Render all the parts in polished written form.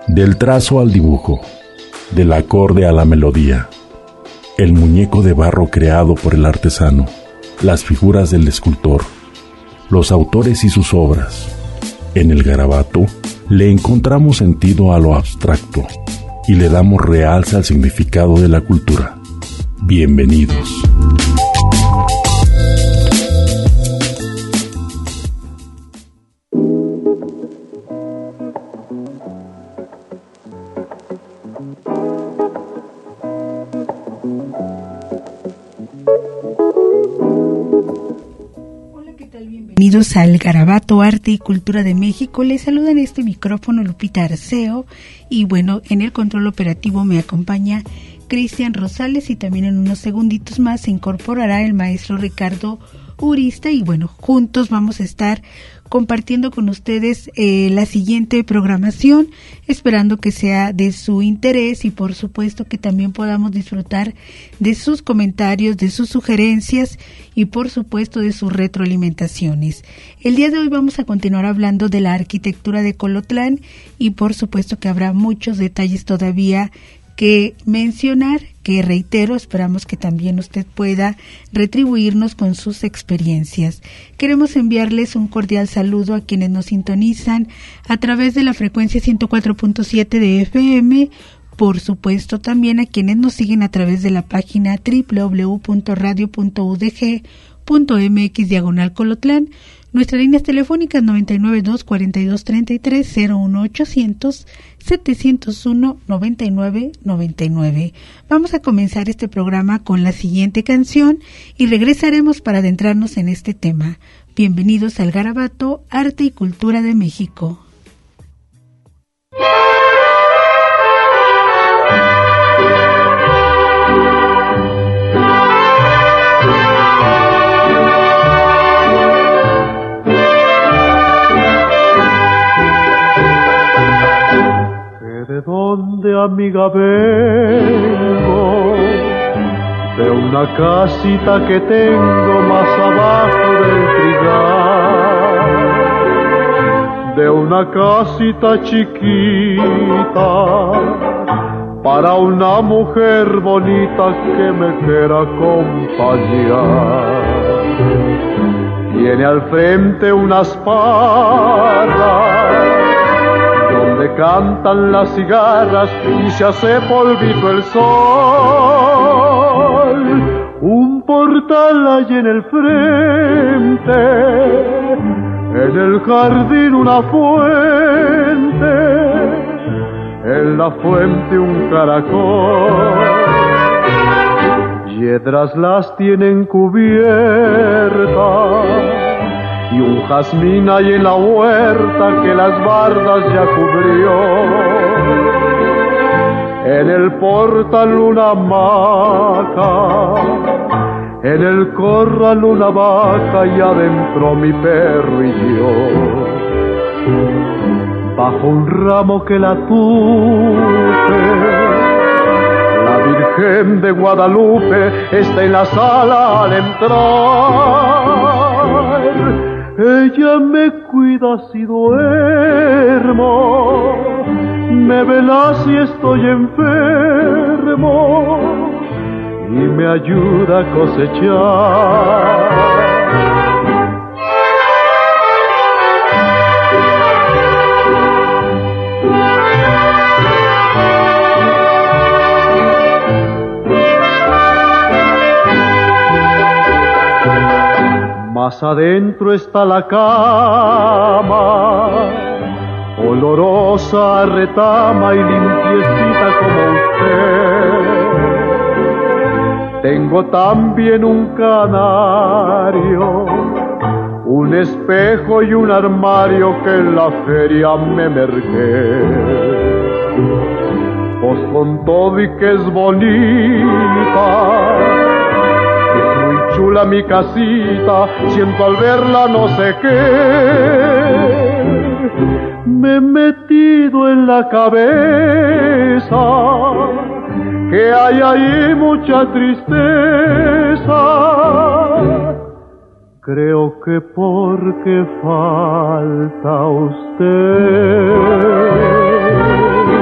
Del trazo al dibujo, del acorde a la melodía, el muñeco de barro creado por el artesano, las figuras del escultor, los autores y sus obras. En el garabato le encontramos sentido a lo abstracto y le damos realce al significado de la cultura. Bienvenidos. Bienvenidos al Garabato, Arte y Cultura de México. Les saluda en este micrófono Lupita Arceo y bueno, en el control operativo me acompaña Cristian Rosales y también en unos segunditos más se incorporará el maestro Ricardo Urista y bueno, juntos vamos a estar compartiendo con ustedes la siguiente programación, esperando que sea de su interés y por supuesto que también podamos disfrutar de sus comentarios, de sus sugerencias y por supuesto de sus retroalimentaciones. El día de hoy vamos a continuar hablando de la arquitectura de Colotlán y por supuesto que habrá muchos detalles todavía que mencionar, que reitero, esperamos que también usted pueda retribuirnos con sus experiencias. Queremos enviarles un cordial saludo a quienes nos sintonizan a través de la frecuencia 104.7 de FM, por supuesto también a quienes nos siguen a través de la página www.radio.udg.mx/Colotlán. Nuestras líneas telefónicas 992-4233, 01800 701 9999. Vamos a comenzar este programa con la siguiente canción y regresaremos para adentrarnos en este tema. Bienvenidos al Garabato, Arte y Cultura de México. ¿De dónde, amiga, vengo? De una casita que tengo más abajo del trigal, de una casita chiquita para una mujer bonita que me quiera acompañar. Tiene al frente unas parras donde cantan las cigarras y se hace polvito el sol. Un portal hay en el frente, en el jardín una fuente, en la fuente un caracol. Yedras las tienen cubiertas y un jazmín hay en la huerta que las bardas ya cubrió. En el portal una hamaca, en el corral una vaca y adentro mi perro y yo. Bajo un ramo que la tupe, la Virgen de Guadalupe está en la sala al entrar. Ella me cuida si duermo, me vela si estoy enfermo y me ayuda a cosechar. Más adentro está la cama, olorosa retama y limpiecita como usted. Tengo también un canario, un espejo y un armario que en la feria me merqué. Pues con todo y que es bonita, chula mi casita, siento al verla no sé qué. Me he metido en la cabeza que hay ahí mucha tristeza. Creo que porque falta usted.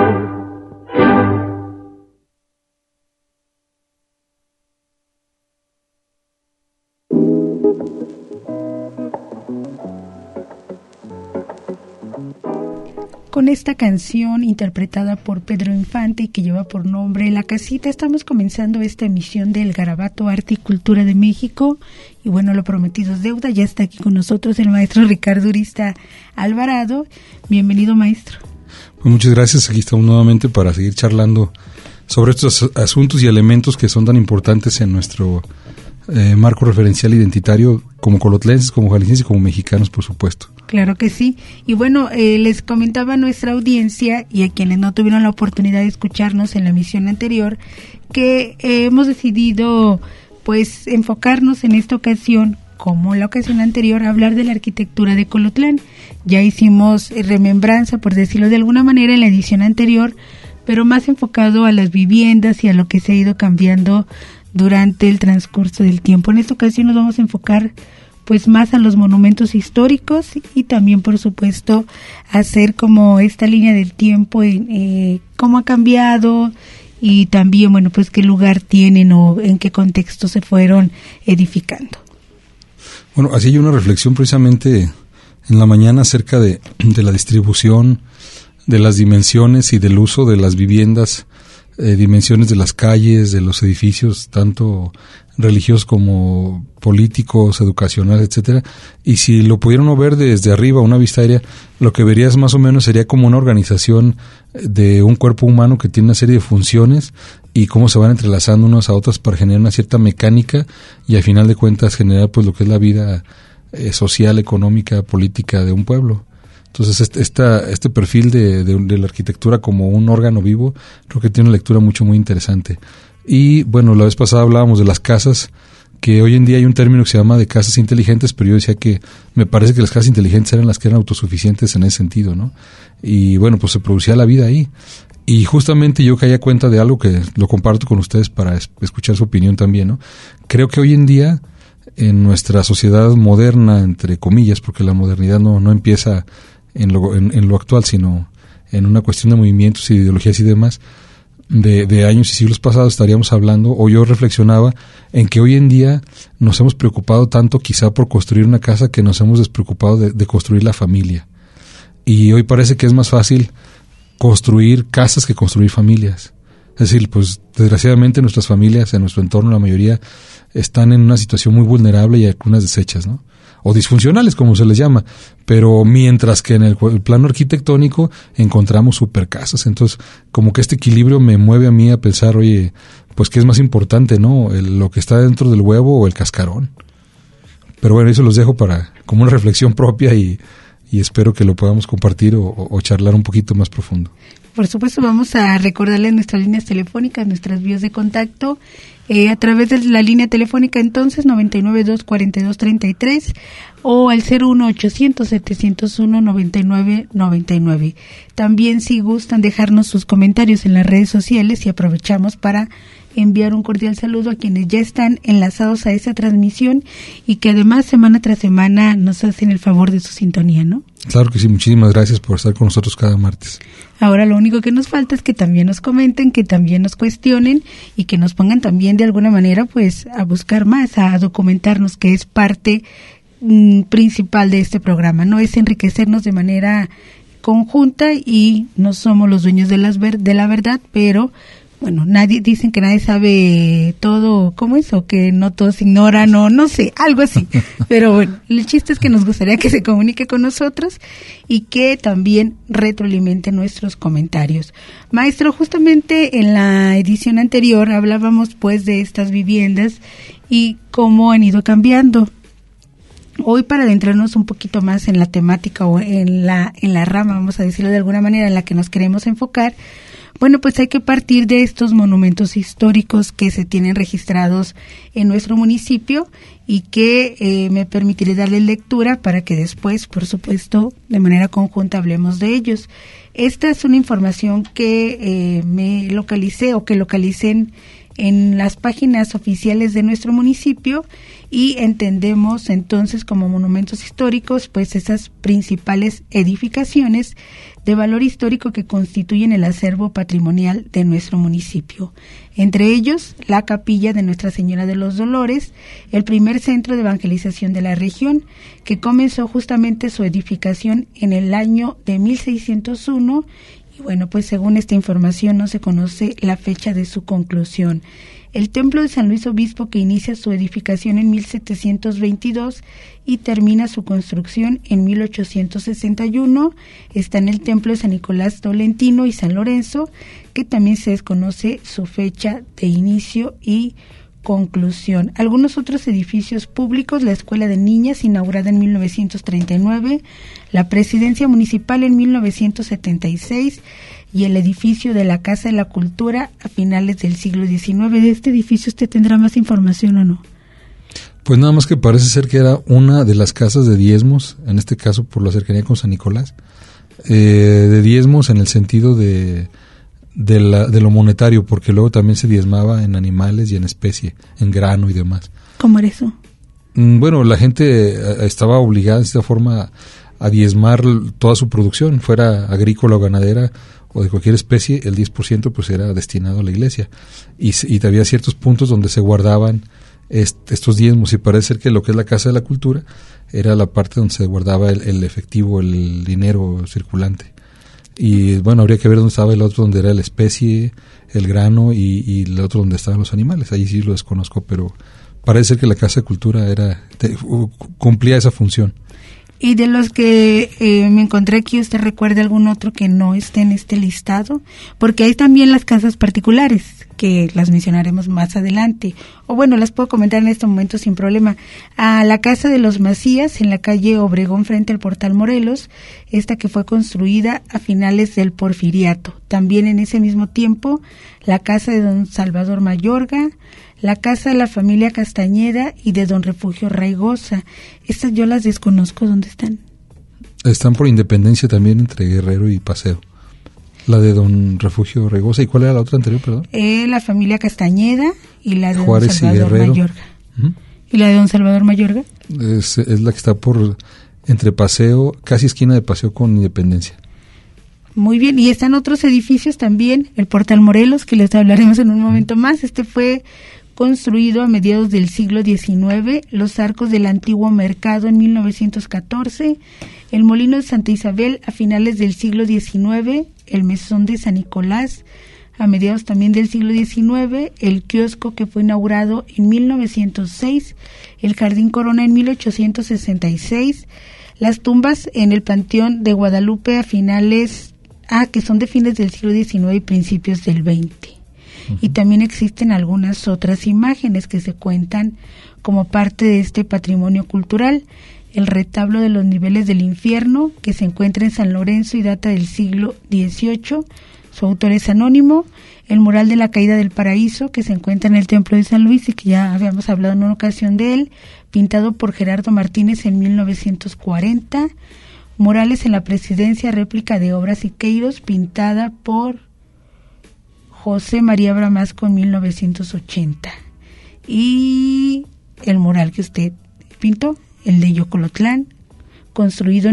con esta canción interpretada por Pedro Infante y que lleva por nombre La Casita, estamos comenzando esta emisión del Garabato Arte y Cultura de México. Y bueno, lo prometido es deuda. Ya está aquí con nosotros el maestro Ricardo Urista Alvarado. Bienvenido, maestro. Pues muchas gracias. Aquí estamos nuevamente para seguir charlando sobre estos asuntos y elementos que son tan importantes en nuestro marco referencial identitario, como colotlenses, como jaliscienses y como mexicanos, por supuesto. Claro que sí. Y bueno, les comentaba a nuestra audiencia y a quienes no tuvieron la oportunidad de escucharnos en la emisión anterior que hemos decidido pues enfocarnos en esta ocasión, como la ocasión anterior, a hablar de la arquitectura de Colotlán. Ya hicimos remembranza, por decirlo de alguna manera, en la edición anterior, pero más enfocado a las viviendas y a lo que se ha ido cambiando durante el transcurso del tiempo. En esta ocasión nos vamos a enfocar pues más a los monumentos históricos y también, por supuesto, hacer como esta línea del tiempo en cómo ha cambiado y también, bueno, pues qué lugar tienen o en qué contexto se fueron edificando. Bueno, así hay una reflexión precisamente en la mañana acerca de la distribución, de las dimensiones y del uso de las viviendas, dimensiones de las calles, de los edificios, tanto religiosos como políticos, educacionales, etcétera. Y si lo pudieran ver desde arriba, una vista aérea, lo que verías más o menos sería como una organización de un cuerpo humano que tiene una serie de funciones y cómo se van entrelazando unas a otras para generar una cierta mecánica y al final de cuentas generar pues lo que es la vida social, económica, política de un pueblo. Entonces este perfil de la arquitectura como un órgano vivo creo que tiene una lectura muy interesante. Y bueno, la vez pasada hablábamos de las casas, que hoy en día hay un término que se llama de casas inteligentes, pero yo decía que me parece que las casas inteligentes eran las que eran autosuficientes en ese sentido, ¿no? Y bueno, pues se producía la vida ahí. Y justamente yo caía cuenta de algo que lo comparto con ustedes para escuchar su opinión también, ¿no? Creo que hoy en día, en nuestra sociedad moderna, entre comillas, porque la modernidad no empieza en lo actual, sino en una cuestión de movimientos, ideologías y demás, de años y siglos pasados estaríamos hablando, o yo reflexionaba en que hoy en día nos hemos preocupado tanto quizá por construir una casa que nos hemos despreocupado de construir la familia. Y hoy parece que es más fácil construir casas que construir familias. Es decir, pues desgraciadamente nuestras familias, en nuestro entorno, la mayoría están en una situación muy vulnerable y algunas deshechas, ¿no? O disfuncionales, como se les llama, pero mientras que en el plano arquitectónico encontramos supercasas. Entonces, como que este equilibrio me mueve a mí a pensar, oye, pues qué es más importante, ¿no? Lo que está dentro del huevo o el cascarón. Pero bueno, eso los dejo como una reflexión propia y espero que lo podamos compartir o charlar un poquito más profundo. Por supuesto, vamos a recordarles nuestras líneas telefónicas, nuestras vías de contacto, a través de la línea telefónica entonces 992-4233 o al 01800-701-9999. También si gustan dejarnos sus comentarios en las redes sociales y aprovechamos para enviar un cordial saludo a quienes ya están enlazados a esta transmisión y que además semana tras semana nos hacen el favor de su sintonía, ¿no? Claro que sí, muchísimas gracias por estar con nosotros cada martes. Ahora lo único que nos falta es que también nos comenten, que también nos cuestionen y que nos pongan también de alguna manera pues a buscar más, a documentarnos, que es parte principal de este programa, ¿no? Es enriquecernos de manera conjunta y no somos los dueños de la verdad, pero bueno, dicen que nadie sabe todo, ¿cómo es? O que no todos ignoran, o no sé, algo así. Pero bueno, el chiste es que nos gustaría que se comunique con nosotros y que también retroalimente nuestros comentarios. Maestro, justamente en la edición anterior hablábamos pues de estas viviendas y cómo han ido cambiando. Hoy, para adentrarnos un poquito más en la temática o en la rama, vamos a decirlo de alguna manera, en la que nos queremos enfocar, bueno, pues hay que partir de estos monumentos históricos que se tienen registrados en nuestro municipio y que me permitiré darle lectura para que después, por supuesto, de manera conjunta hablemos de ellos. Esta es una información que me localicé o que localicé en las páginas oficiales de nuestro municipio y entendemos entonces como monumentos históricos pues esas principales edificaciones de valor histórico que constituyen el acervo patrimonial de nuestro municipio. Entre ellos, la capilla de Nuestra Señora de los Dolores, el primer centro de evangelización de la región, que comenzó justamente su edificación en el año de 1601 y bueno, pues según esta información no se conoce la fecha de su conclusión. El templo de San Luis Obispo, que inicia su edificación en 1722 y termina su construcción en 1861, está en el templo de San Nicolás Tolentino y San Lorenzo, que también se desconoce su fecha de inicio y conclusión. Algunos otros edificios públicos: la Escuela de Niñas, inaugurada en 1939, la Presidencia Municipal en 1976, y el edificio de la Casa de la Cultura a finales del siglo XIX. ¿De este edificio usted tendrá más información o no? Pues nada más que parece ser que era una de las casas de diezmos, en este caso por la cercanía con San Nicolás, de diezmos en el sentido de lo monetario, porque luego también se diezmaba en animales y en especie, en grano y demás. ¿Cómo era eso? Bueno, la gente estaba obligada de esta forma a diezmar toda su producción, fuera agrícola o ganadera o de cualquier especie. El 10% pues era destinado a la iglesia y había ciertos puntos donde se guardaban estos diezmos, y parece ser que lo que es la Casa de la Cultura era la parte donde se guardaba el efectivo, el dinero circulante. Y bueno, habría que ver dónde estaba el otro, donde era la especie, el grano, y el otro donde estaban los animales. Ahí sí lo desconozco, pero parece ser que la Casa de Cultura cumplía esa función. Y de los que me encontré aquí, ¿usted recuerda algún otro que no esté en este listado? Porque hay también las casas particulares, que las mencionaremos más adelante. O bueno, las puedo comentar en este momento sin problema. A la Casa de los Macías, en la calle Obregón, frente al Portal Morelos, esta que fue construida a finales del Porfiriato. También en ese mismo tiempo, la Casa de don Salvador Mayorga, la Casa de la Familia Castañeda y de don Refugio Raigosa. Estas yo las desconozco. ¿Dónde están? Están por Independencia también, entre Guerrero y Paseo. La de don Refugio Raigosa. ¿Y cuál era la otra anterior, perdón? La Familia Castañeda y la de Juárez don Salvador Mayorga. Uh-huh. ¿Y la de don Salvador Mayorga? Es la que está entre Paseo, casi esquina de Paseo con Independencia. Muy bien, y están otros edificios también, el Portal Morelos, que les hablaremos en un momento más. Este fue construido a mediados del siglo XIX, los arcos del antiguo mercado en 1914, el molino de Santa Isabel a finales del siglo XIX, el mesón de San Nicolás a mediados también del siglo XIX, el kiosco que fue inaugurado en 1906, el Jardín Corona en 1866, las tumbas en el Panteón de Guadalupe a finales, que son de fines del siglo XIX y principios del XX. Y también existen algunas otras imágenes que se cuentan como parte de este patrimonio cultural. El retablo de los niveles del infierno, que se encuentra en San Lorenzo y data del siglo XVIII, su autor es anónimo. El mural de la caída del paraíso, que se encuentra en el Templo de San Luis y que ya habíamos hablado en una ocasión de él, pintado por Gerardo Martínez en 1940. Murales en la Presidencia, réplica de obra Siqueiros, pintada por José María Bramasco en 1980. Y el mural que usted pintó, el de Yocolotlán, construido en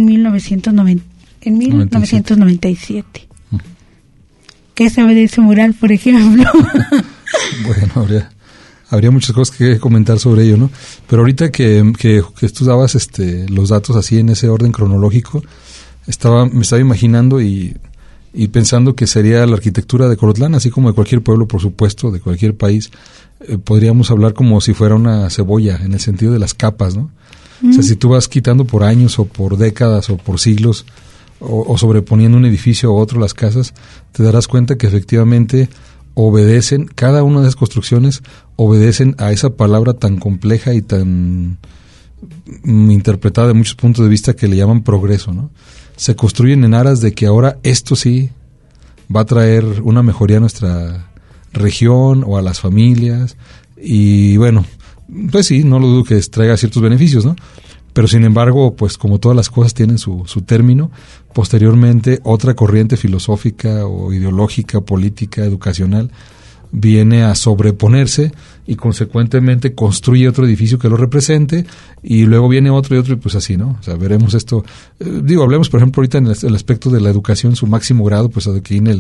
1997. ¿Qué sabe de ese mural, por ejemplo? Bueno, habría muchas cosas que comentar sobre ello, ¿no? Pero ahorita que tú dabas los datos así en ese orden cronológico, me estaba imaginando y pensando que sería la arquitectura de Colotlán, así como de cualquier pueblo, por supuesto, de cualquier país. Podríamos hablar como si fuera una cebolla, en el sentido de las capas, ¿no? O sea, si tú vas quitando por años o por décadas o por siglos o sobreponiendo un edificio a otro las casas, te darás cuenta que efectivamente obedecen, cada una de esas construcciones obedecen a esa palabra tan compleja y tan interpretada de muchos puntos de vista que le llaman progreso, ¿no? Se construyen en aras de que ahora esto sí va a traer una mejoría a nuestra región o a las familias, y bueno, pues sí, no lo dudo que traiga ciertos beneficios, ¿no? Pero sin embargo, pues como todas las cosas tienen su término, posteriormente otra corriente filosófica o ideológica, política, educacional, viene a sobreponerse y consecuentemente construye otro edificio que lo represente, y luego viene otro y otro, y pues así, ¿no? O sea, veremos esto. Hablemos, por ejemplo, ahorita en el aspecto de la educación, su máximo grado, pues aquí en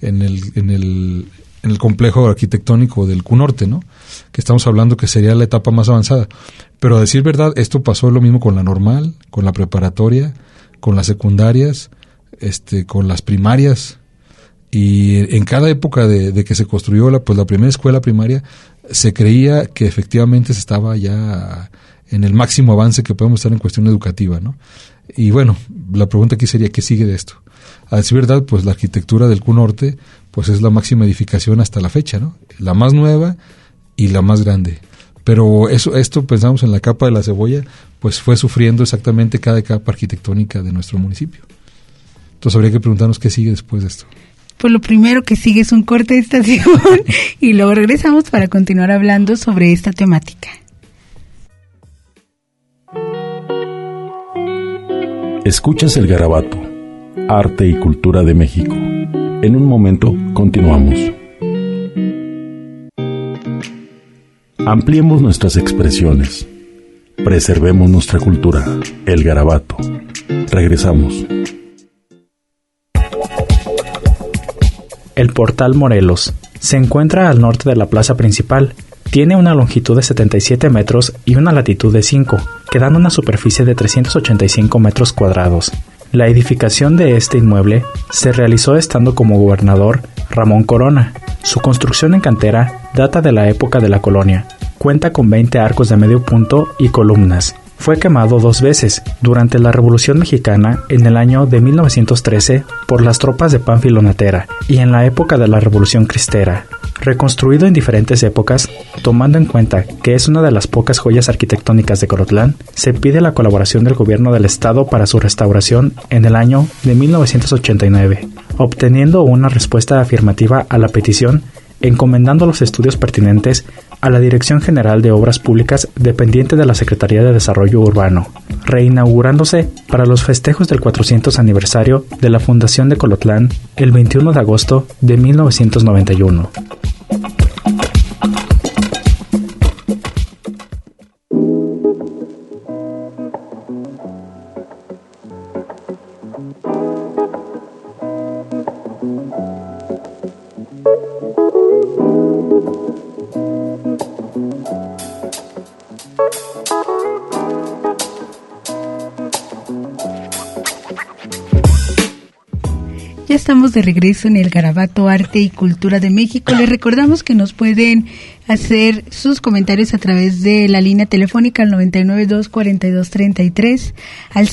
el complejo arquitectónico del Q-Norte, ¿no? Que estamos hablando que sería la etapa más avanzada. Pero a decir verdad, esto pasó lo mismo con la normal, con la preparatoria, con las secundarias, con las primarias, y en cada época de que se construyó la primera escuela primaria, se creía que efectivamente se estaba ya en el máximo avance que podemos estar en cuestión educativa, ¿no? Y bueno, la pregunta aquí sería, ¿qué sigue de esto? A decir verdad, pues la arquitectura del Q-Norte pues es la máxima edificación hasta la fecha, ¿no? La más nueva y la más grande. Pero esto pensamos en la capa de la cebolla, pues fue sufriendo exactamente cada capa arquitectónica de nuestro municipio. Entonces habría que preguntarnos qué sigue después de esto. Pues lo primero que sigue es un corte de estación y luego regresamos para continuar hablando sobre esta temática. Escuchas el Garabato, arte y cultura de México. En un momento continuamos. Ampliemos nuestras expresiones. Preservemos nuestra cultura. El Garabato. Regresamos. El Portal Morelos se encuentra al norte de la plaza principal. Tiene una longitud de 77 metros y una latitud de 5, quedando una superficie de 385 metros cuadrados. La edificación de este inmueble se realizó estando como gobernador Ramón Corona. Su construcción en cantera data de la época de la colonia. Cuenta con 20 arcos de medio punto y columnas. Fue quemado 2 veces, durante la Revolución Mexicana en el año de 1913 por las tropas de Pánfilo Natera y en la época de la Revolución Cristera. Reconstruido en diferentes épocas, tomando en cuenta que es una de las pocas joyas arquitectónicas de Colotlán, se pide la colaboración del gobierno del estado para su restauración en el año de 1989, obteniendo una respuesta afirmativa a la petición, encomendando los estudios pertinentes a la Dirección General de Obras Públicas dependiente de la Secretaría de Desarrollo Urbano, reinaugurándose para los festejos del 400 aniversario de la Fundación de Colotlán el 21 de agosto de 1991. Ya estamos de regreso en el Garabato Arte y Cultura de México. Les recordamos que nos pueden hacer sus comentarios a través de la línea telefónica al 992-4233, al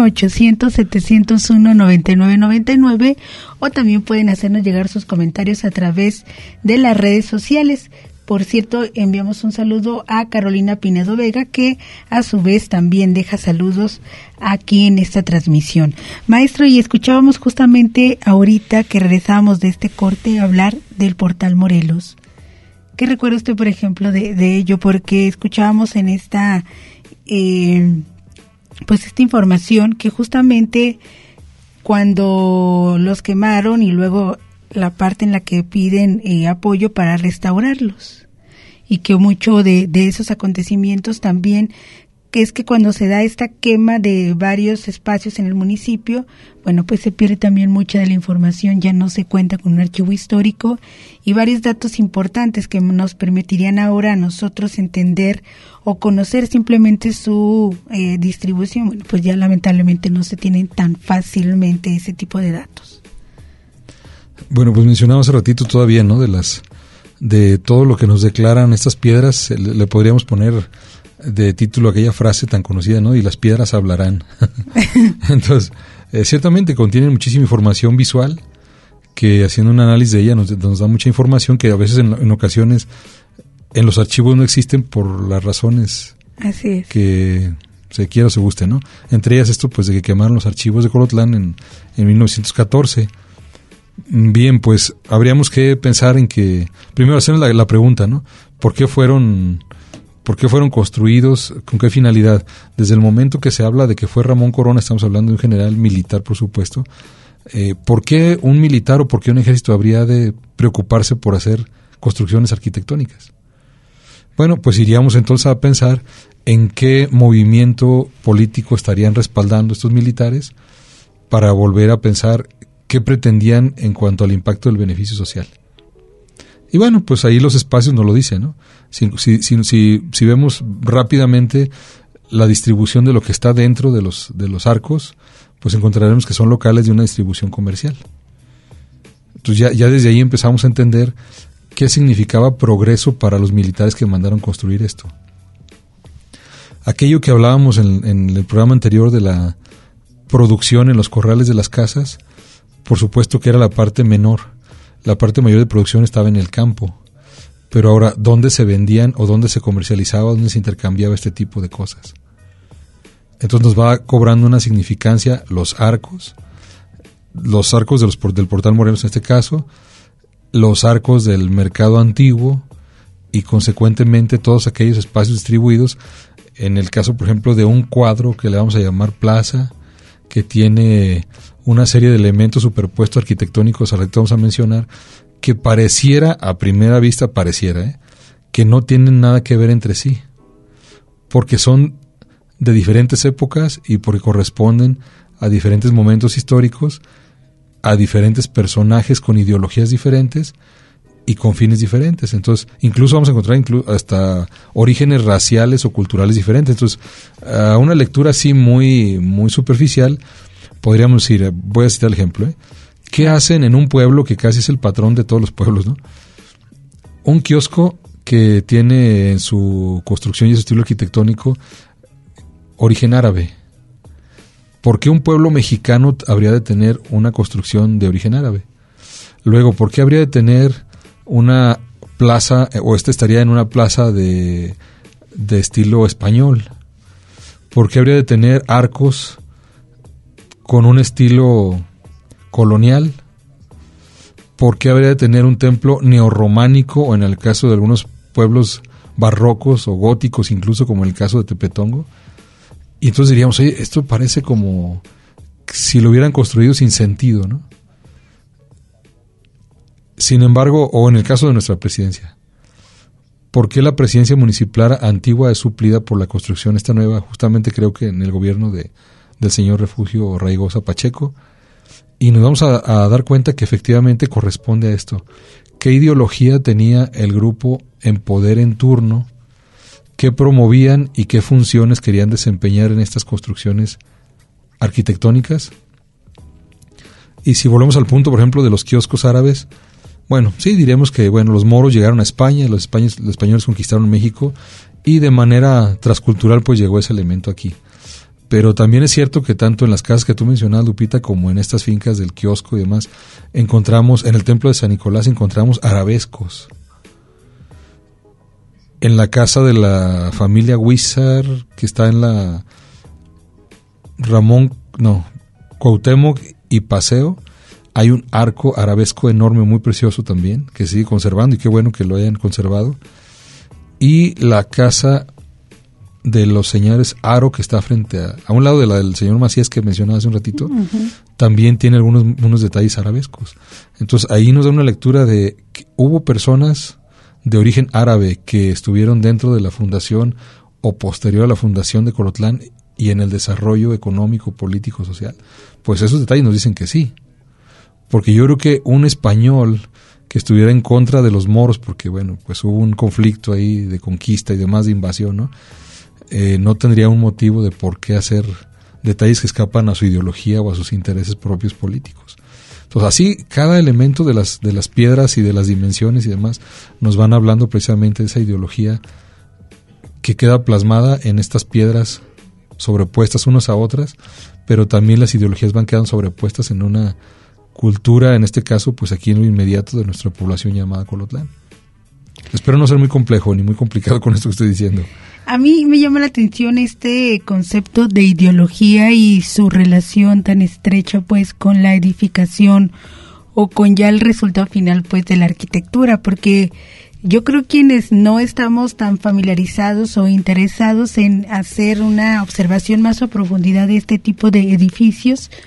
01800-701-9999, o también pueden hacernos llegar sus comentarios a través de las redes sociales. Por cierto, enviamos un saludo a Carolina Pinedo Vega, que a su vez también deja saludos aquí en esta transmisión. Maestro, y escuchábamos justamente ahorita que regresábamos de este corte a hablar del Portal Morelos. ¿Qué recuerda usted, por ejemplo, de ello? Porque escuchábamos en esta información que justamente cuando los quemaron y luego la parte en la que piden apoyo para restaurarlos, y que mucho de esos acontecimientos también, que es que cuando se da esta quema de varios espacios en el municipio, bueno, pues se pierde también mucha de la información, ya no se cuenta con un archivo histórico y varios datos importantes que nos permitirían ahora a nosotros entender o conocer simplemente su distribución. Bueno, pues ya lamentablemente no se tienen tan fácilmente ese tipo de datos. Bueno, pues mencionamos hace ratito todavía, ¿no? De todo lo que nos declaran estas piedras, le podríamos poner de título aquella frase tan conocida, ¿no? Y las piedras hablarán. Entonces, ciertamente contienen muchísima información visual, que haciendo un análisis de ella nos da mucha información que a veces en ocasiones en los archivos no existen por las razones Así es. Que se quiera o se guste, ¿no? Entre ellas esto, pues, de que quemaron los archivos de Colotlán en 1914. Bien, pues habríamos que pensar en que, primero hacer la pregunta, ¿no? ¿Por qué fueron construidos? ¿Con qué finalidad? Desde el momento que se habla de que fue Ramón Corona, estamos hablando de un general militar, por supuesto. ¿Por qué un militar o por qué un ejército habría de preocuparse por hacer construcciones arquitectónicas. Bueno, pues iríamos entonces a pensar en qué movimiento político estarían respaldando estos militares para volver a pensar qué pretendían en cuanto al impacto del beneficio social. Y bueno, pues ahí los espacios nos lo dicen, ¿no? Si vemos rápidamente la distribución de lo que está dentro de los arcos, pues encontraremos que son locales de una distribución comercial. Entonces ya desde ahí empezamos a entender qué significaba progreso para los militares que mandaron construir esto. Aquello que hablábamos en el programa anterior de la producción en los corrales de las casas, por supuesto que era la parte menor. La parte mayor de producción estaba en el campo. Pero ahora, ¿dónde se vendían o dónde se comercializaba, dónde se intercambiaba este tipo de cosas? Entonces nos va cobrando una significancia los arcos del Portal Morelos en este caso, los arcos del mercado antiguo y consecuentemente todos aquellos espacios distribuidos. En el caso, por ejemplo, de un cuadro que le vamos a llamar plaza, que tiene una serie de elementos superpuestos arquitectónicos, ahorita vamos a mencionar, que pareciera, a primera vista que no tienen nada que ver entre sí, porque son de diferentes épocas y porque corresponden a diferentes momentos históricos, a diferentes personajes con ideologías diferentes y con fines diferentes. Entonces, incluso vamos a encontrar hasta orígenes raciales o culturales diferentes. Entonces, a una lectura así muy, muy superficial, podríamos decir, voy a citar el ejemplo, ¿qué hacen en un pueblo que casi es el patrón de todos los pueblos, ¿no? Un kiosco que tiene en su construcción y su estilo arquitectónico origen árabe. ¿Por qué un pueblo mexicano habría de tener una construcción de origen árabe? Luego, ¿por qué habría de tener una plaza, o estaría en una plaza de estilo español? ¿Por qué habría de tener arcos con un estilo colonial? ¿Por qué habría de tener un templo neorrománico, o en el caso de algunos pueblos barrocos o góticos, incluso como en el caso de Tepetongo? Y entonces diríamos, oye, esto parece como si lo hubieran construido sin sentido, ¿no? Sin embargo, o en el caso de nuestra presidencia, ¿por qué la presidencia municipal antigua es suplida por la construcción esta nueva? Justamente creo que en el gobierno del señor Refugio Raigosa Pacheco, y nos vamos a dar cuenta que efectivamente corresponde a esto. ¿Qué ideología tenía el grupo en poder en turno? ¿Qué promovían y qué funciones querían desempeñar en estas construcciones arquitectónicas? Y si volvemos al punto, por ejemplo, de los kioscos árabes, bueno, sí, diremos que los moros llegaron a España, los españoles conquistaron México, y de manera transcultural pues llegó ese elemento aquí. Pero también es cierto que tanto en las casas que tú mencionabas, Lupita, como en estas fincas del kiosco y demás, encontramos, en el templo de San Nicolás encontramos arabescos. En la casa de la familia Huizar, que está en la Cuauhtémoc y Paseo, hay un arco arabesco enorme, muy precioso también, que sigue conservando, y qué bueno que lo hayan conservado. Y la casa de los señores Aro, que está frente a un lado de la del señor Macías que mencionaba hace un ratito, también tiene unos detalles arabescos. Entonces ahí nos da una lectura de que hubo personas de origen árabe que estuvieron dentro de la fundación o posterior a la fundación de Colotlán y en el desarrollo económico, político, social. Pues esos detalles nos dicen que sí. Porque yo creo que un español que estuviera en contra de los moros, porque pues hubo un conflicto ahí de conquista y demás, de invasión, ¿no? No tendría un motivo de por qué hacer detalles que escapan a su ideología o a sus intereses propios políticos. Entonces así cada elemento de las piedras y de las dimensiones y demás nos van hablando precisamente de esa ideología que queda plasmada en estas piedras sobrepuestas unas a otras, pero también las ideologías van quedando sobrepuestas en una cultura, en este caso pues aquí en lo inmediato de nuestra población llamada Colotlán. Espero no ser muy complejo ni muy complicado con esto que estoy diciendo. A mí me llama la atención este concepto de ideología y su relación tan estrecha pues con la edificación o con ya el resultado final pues de la arquitectura, porque yo creo que quienes no estamos tan familiarizados o interesados en hacer una observación más a profundidad de este tipo de edificios,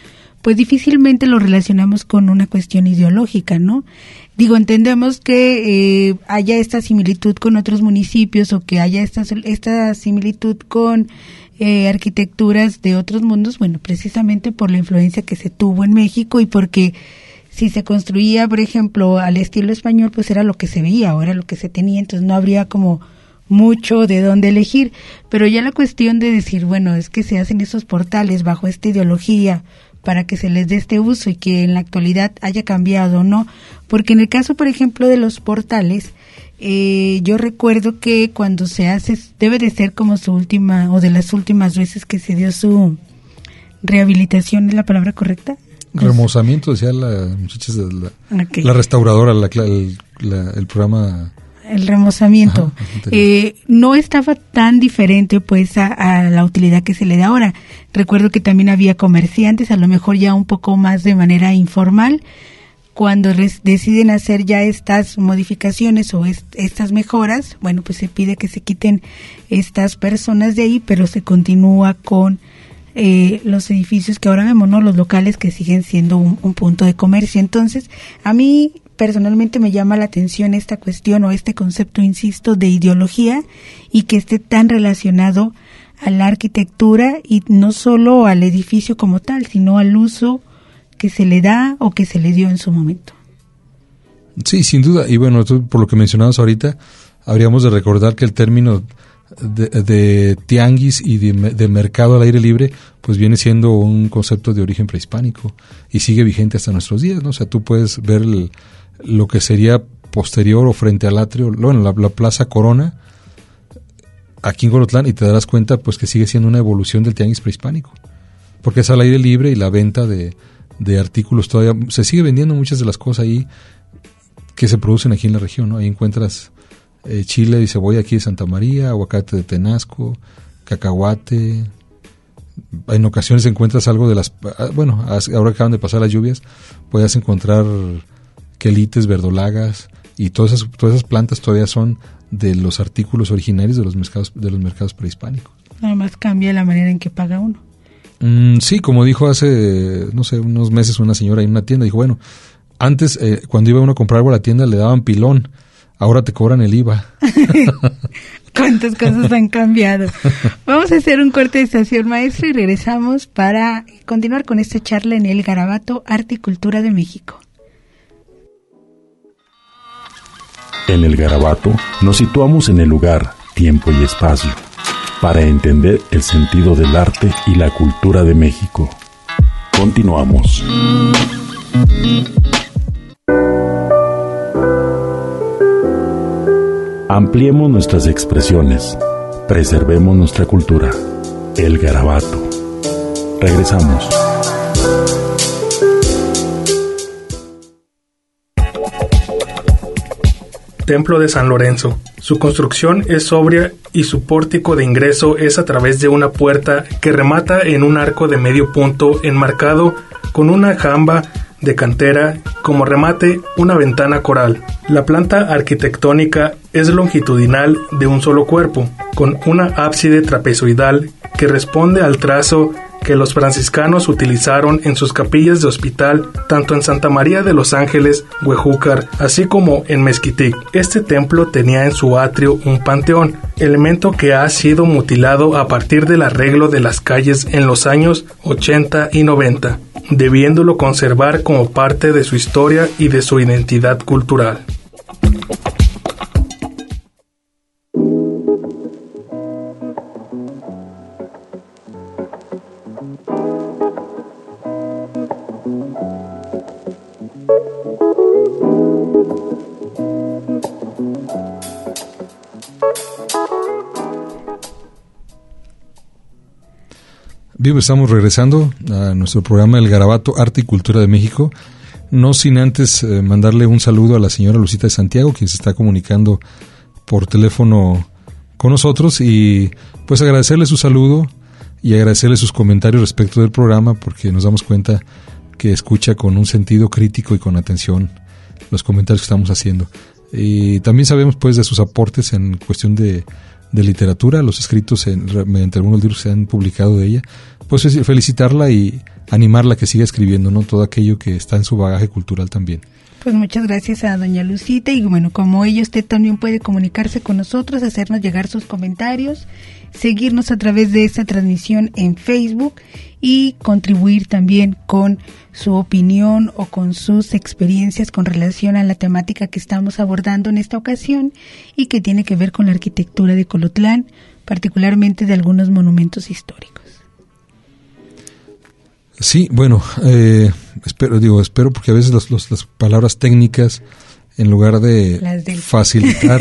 pues difícilmente lo relacionamos con una cuestión ideológica, ¿no? Digo, entendemos que haya esta similitud con otros municipios o que haya esta similitud con arquitecturas de otros mundos, bueno, precisamente por la influencia que se tuvo en México y porque si se construía, por ejemplo, al estilo español, pues era lo que se veía o era lo que se tenía, entonces no habría como mucho de dónde elegir, pero ya la cuestión de decir, bueno, es que se hacen esos portales bajo esta ideología para que se les dé este uso y que en la actualidad haya cambiado o no, porque en el caso, por ejemplo, de los portales, yo recuerdo que cuando se hace, debe de ser como su última, o de las últimas veces que se dio su rehabilitación, ¿es la palabra correcta? Remozamiento, decía la muchacha de la restauradora, el programa... El remozamiento. No estaba tan diferente pues a la utilidad que se le da ahora. Recuerdo que también había comerciantes, a lo mejor ya un poco más de manera informal, cuando deciden hacer ya estas modificaciones o estas mejoras, bueno, pues se pide que se quiten estas personas de ahí, pero se continúa con los edificios que ahora vemos, ¿no? Los locales que siguen siendo un punto de comercio. Entonces, a mí personalmente me llama la atención esta cuestión o este concepto, insisto, de ideología y que esté tan relacionado a la arquitectura y no solo al edificio como tal, sino al uso que se le da o que se le dio en su momento. Sí, sin duda. Y bueno, por lo que mencionabas ahorita, habríamos de recordar que el término de tianguis y de mercado al aire libre, pues viene siendo un concepto de origen prehispánico y sigue vigente hasta nuestros días, ¿no? O sea, tú puedes ver lo que sería posterior o frente al atrio, bueno, la Plaza Corona, aquí en Colotlán, y te darás cuenta pues que sigue siendo una evolución del tianguis prehispánico, porque es al aire libre y la venta de artículos todavía, se sigue vendiendo muchas de las cosas ahí que se producen aquí en la región, ¿no? Ahí encuentras chile y cebolla aquí de Santa María, aguacate de Tenasco, cacahuate. En ocasiones encuentras algo de las... Bueno, ahora acaban de pasar las lluvias, puedes encontrar quelites, verdolagas, y todas esas plantas todavía son de los artículos originarios de los mercados prehispánicos. Nada más cambia la manera en que paga uno. Sí, como dijo hace, no sé, unos meses una señora en una tienda, dijo, bueno, antes cuando iba uno a comprar algo a la tienda le daban pilón, ahora te cobran el IVA. ¿Cuántas cosas han cambiado? Vamos a hacer un corte de estación, maestro, y regresamos para continuar con esta charla en el Garabato Arte y Cultura de México. En el Garabato nos situamos en el lugar, tiempo y espacio para entender el sentido del arte y la cultura de México. Continuamos. Ampliemos nuestras expresiones, preservemos nuestra cultura. El Garabato. Regresamos. Templo de San Lorenzo. Su construcción es sobria y su pórtico de ingreso es a través de una puerta que remata en un arco de medio punto enmarcado con una jamba de cantera, como remate una ventana coral. La planta arquitectónica es longitudinal de un solo cuerpo, con una ábside trapezoidal que responde al trazo que los franciscanos utilizaron en sus capillas de hospital, tanto en Santa María de los Ángeles, Huejúcar, así como en Mezquitic. Este templo tenía en su atrio un panteón, elemento que ha sido mutilado a partir del arreglo de las calles en los años 80 y 90, debiéndolo conservar como parte de su historia y de su identidad cultural. Bien, estamos regresando a nuestro programa El Garabato Arte y Cultura de México, no sin antes mandarle un saludo a la señora Lucita de Santiago, quien se está comunicando por teléfono con nosotros, y pues agradecerle su saludo y agradecerle sus comentarios respecto del programa, porque nos damos cuenta que escucha con un sentido crítico y con atención los comentarios que estamos haciendo. Y también sabemos pues de sus aportes en cuestión de de literatura, los escritos mediante algunos libros que se han publicado de ella, pues felicitarla y animarla a que siga escribiendo, ¿no? Todo aquello que está en su bagaje cultural también. Pues muchas gracias a doña Lucita, y bueno, como ella, usted también puede comunicarse con nosotros, hacernos llegar sus comentarios, seguirnos a través de esta transmisión en Facebook y contribuir también con su opinión o con sus experiencias con relación a la temática que estamos abordando en esta ocasión y que tiene que ver con la arquitectura de Colotlán, particularmente de algunos monumentos históricos. Sí, bueno, espero porque a veces las palabras técnicas, en lugar de facilitar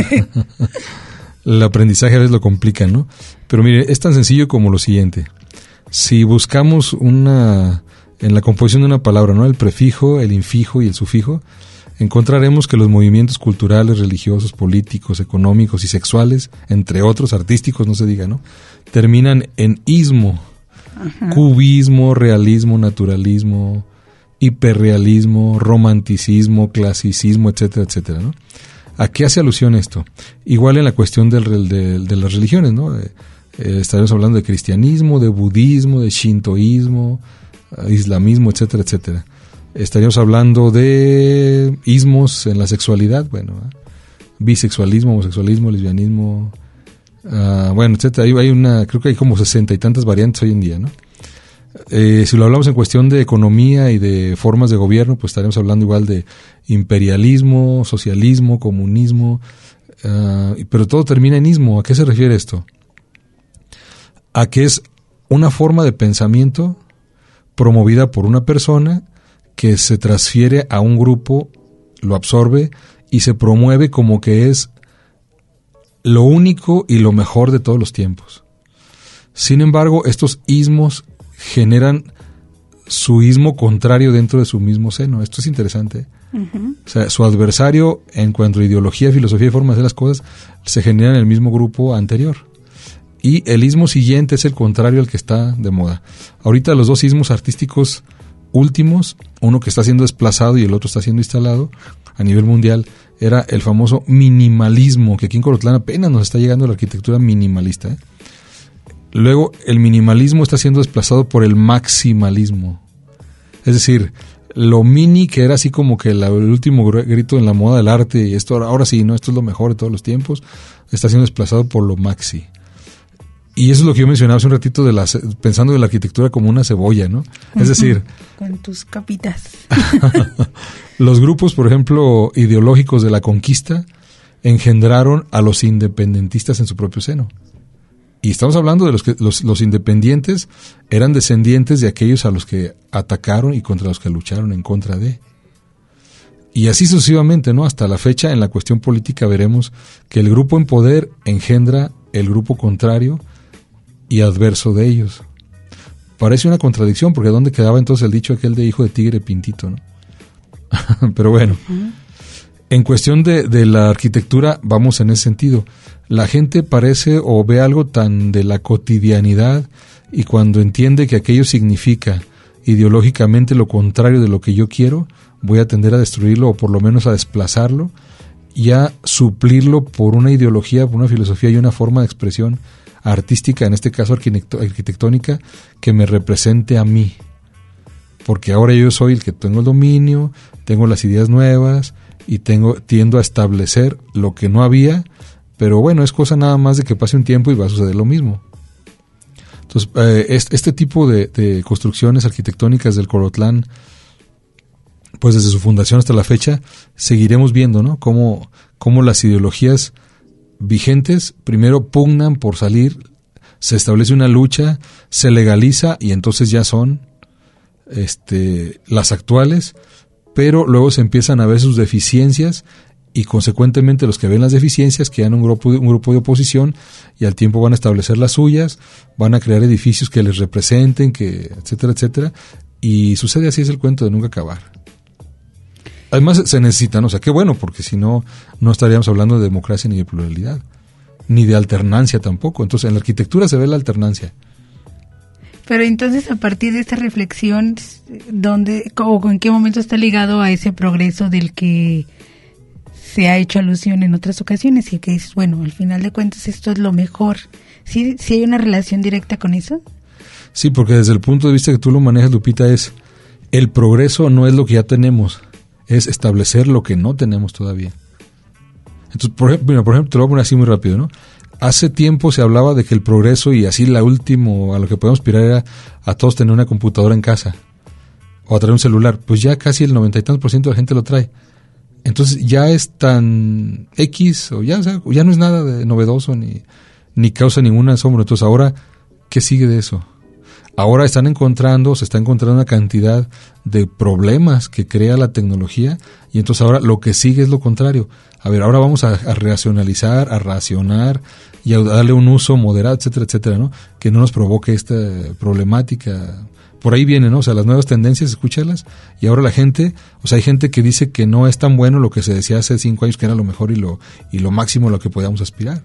el aprendizaje, a veces lo complican, ¿no? Pero mire, es tan sencillo como lo siguiente. Si buscamos en la composición de una palabra, ¿no? El prefijo, el infijo y el sufijo, encontraremos que los movimientos culturales, religiosos, políticos, económicos y sexuales, entre otros, artísticos, no se diga, ¿no? Terminan en ismo. Ajá. Cubismo, realismo, naturalismo, hiperrealismo, romanticismo, clasicismo, etcétera, etcétera, ¿no? ¿A qué hace alusión esto? Igual en la cuestión de las religiones, ¿no? Estaremos hablando de cristianismo, de budismo, de shintoísmo, islamismo, etcétera, etcétera. Estaríamos hablando de ismos en la sexualidad, bueno, bisexualismo, homosexualismo, lesbianismo, bueno, etcétera. Creo que hay como 60 y tantas variantes hoy en día, ¿no? Si lo hablamos en cuestión de economía y de formas de gobierno, pues estaremos hablando igual de imperialismo, socialismo, comunismo, pero todo termina en ismo. ¿A qué se refiere esto? A que es una forma de pensamiento promovida por una persona que se transfiere a un grupo, lo absorbe y se promueve como que es lo único y lo mejor de todos los tiempos. Sin embargo, estos ismos generan su ismo contrario dentro de su mismo seno. Esto es interesante. Uh-huh. O sea, su adversario en cuanto a ideología, filosofía y forma de hacer las cosas se genera en el mismo grupo anterior. Y el ismo siguiente es el contrario al que está de moda. Ahorita los dos ismos artísticos últimos, uno que está siendo desplazado y el otro está siendo instalado a nivel mundial, era el famoso minimalismo, que aquí en Colotlán apenas nos está llegando la arquitectura minimalista, ¿eh? Luego, el minimalismo está siendo desplazado por el maximalismo. Es decir, lo mini, que era así como que el último grito en la moda del arte, y esto ahora sí, no, esto es lo mejor de todos los tiempos, está siendo desplazado por lo maxi. Y eso es lo que yo mencionaba hace un ratito, pensando de la arquitectura como una cebolla, ¿no? Es decir, con tus capitas. Los grupos, por ejemplo, ideológicos de la conquista engendraron a los independentistas en su propio seno. Y estamos hablando de los independientes eran descendientes de aquellos a los que atacaron y contra los que lucharon en contra de. Y así sucesivamente, ¿no? Hasta la fecha, en la cuestión política veremos que el grupo en poder engendra el grupo contrario y adverso de ellos. Parece una contradicción, porque ¿dónde quedaba entonces el dicho aquel de hijo de tigre pintito, no? Pero bueno, en cuestión de la arquitectura vamos en ese sentido. La gente parece o ve algo tan de la cotidianidad, y cuando entiende que aquello significa ideológicamente lo contrario de lo que yo quiero, voy a tender a destruirlo, o por lo menos a desplazarlo y a suplirlo por una ideología, por una filosofía y una forma de expresión artística, en este caso arquitectónica, que me represente a mí. Porque ahora yo soy el que tengo el dominio, tengo las ideas nuevas y tiendo a establecer lo que no había, pero bueno, es cosa nada más de que pase un tiempo y va a suceder lo mismo. Entonces, este tipo de construcciones arquitectónicas del Colotlán, pues desde su fundación hasta la fecha, seguiremos viendo, ¿no? Cómo las ideologías vigentes primero pugnan por salir, se establece una lucha, se legaliza y entonces ya son las actuales, pero luego se empiezan a ver sus deficiencias y consecuentemente los que ven las deficiencias crean un grupo de oposición y al tiempo van a establecer las suyas, van a crear edificios que les representen, etcétera, etcétera, y sucede así, es el cuento de nunca acabar. Además se necesitan, o sea, qué bueno, porque si no, no estaríamos hablando de democracia ni de pluralidad, ni de alternancia tampoco. Entonces en la arquitectura se ve la alternancia. Pero entonces, a partir de esta reflexión, ¿dónde o en qué momento está ligado a ese progreso del que se ha hecho alusión en otras ocasiones y que es, bueno, al final de cuentas esto es lo mejor. ¿Sí hay una relación directa con eso? Sí, porque desde el punto de vista que tú lo manejas, Lupita, es el progreso no es lo que ya tenemos, es establecer lo que no tenemos todavía. Entonces, por ejemplo, te lo voy a poner así muy rápido, ¿no? Hace tiempo se hablaba de que el progreso y así la último a lo que podemos aspirar era a todos tener una computadora en casa o a traer un celular. Pues ya casi el 90 y tantos % de la gente lo trae. Entonces ya es tan X o ya no es nada de novedoso ni causa ningún asombro. Entonces ahora, ¿qué sigue de eso? Ahora se está encontrando una cantidad de problemas que crea la tecnología y entonces ahora lo que sigue es lo contrario. A ver, ahora vamos a racionalizar, a racionar y a darle un uso moderado, etcétera, etcétera, ¿no? Que no nos provoque esta problemática. Por ahí viene, ¿no? O sea, las nuevas tendencias, escúchalas, y ahora la gente, o sea, hay gente que dice que no es tan bueno lo que se decía hace 5 años que era lo mejor y lo máximo a lo que podíamos aspirar.